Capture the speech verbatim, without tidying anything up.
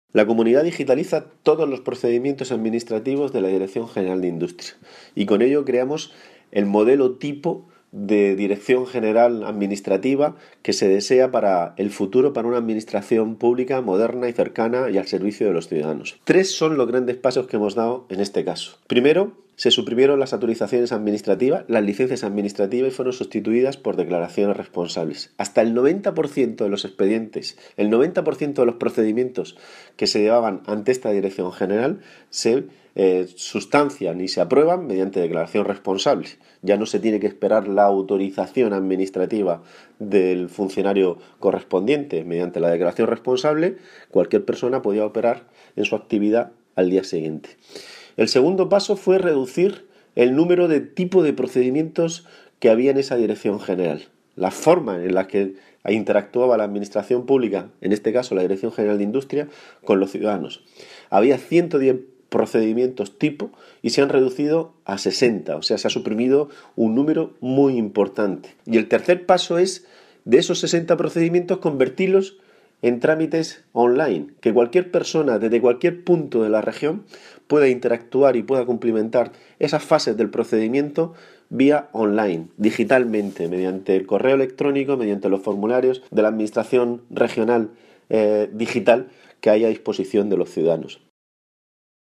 La Comunidad digitaliza todos los procedimientos administrativos de la Dirección General de Industria y con ello creamos el modelo tipo de Dirección General Administrativa que se desea para el futuro, para una administración pública moderna y cercana y al servicio de los ciudadanos. Tres son los grandes pasos que hemos dado en este caso. Primero, se suprimieron las autorizaciones administrativas, las licencias administrativas y fueron sustituidas por declaraciones responsables. Hasta el noventa por ciento de los expedientes, el noventa por ciento de los procedimientos que se llevaban ante esta Dirección General se eh, sustancian y se aprueban mediante declaración responsable. Ya no se tiene que esperar la autorización administrativa del funcionario correspondiente. Mediante la declaración responsable, cualquier persona podía operar en su actividad al día siguiente. El segundo paso fue reducir el número de tipo de procedimientos que había en esa Dirección General. La forma en la que interactuaba la Administración Pública, en este caso la Dirección General de Industria, con los ciudadanos. Había ciento diez procedimientos tipo y se han reducido a sesenta, o sea, se ha suprimido un número muy importante. Y el tercer paso es, de esos sesenta procedimientos, convertirlos en trámites online, que cualquier persona desde cualquier punto de la región pueda interactuar y pueda cumplimentar esas fases del procedimiento vía online, digitalmente, mediante el correo electrónico, mediante los formularios de la Administración Regional eh, digital que hay a disposición de los ciudadanos.